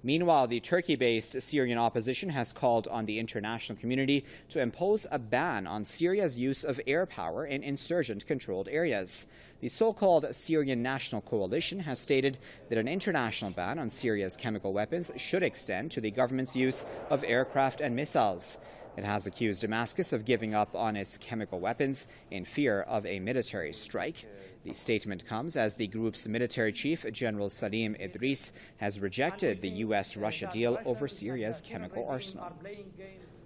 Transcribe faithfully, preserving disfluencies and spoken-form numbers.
Meanwhile, the Turkey-based Syrian opposition has called on the international community to impose a ban on Syria's use of air power in insurgent-controlled areas. The so-called Syrian National Coalition has stated that an international ban on Syria's chemical weapons should extend to the government's use of aircraft and missiles. It has accused Damascus of giving up on its chemical weapons in fear of a military strike. The statement comes as the group's military chief, General Salim Idris, has rejected the U S Russia deal over Syria's chemical arsenal.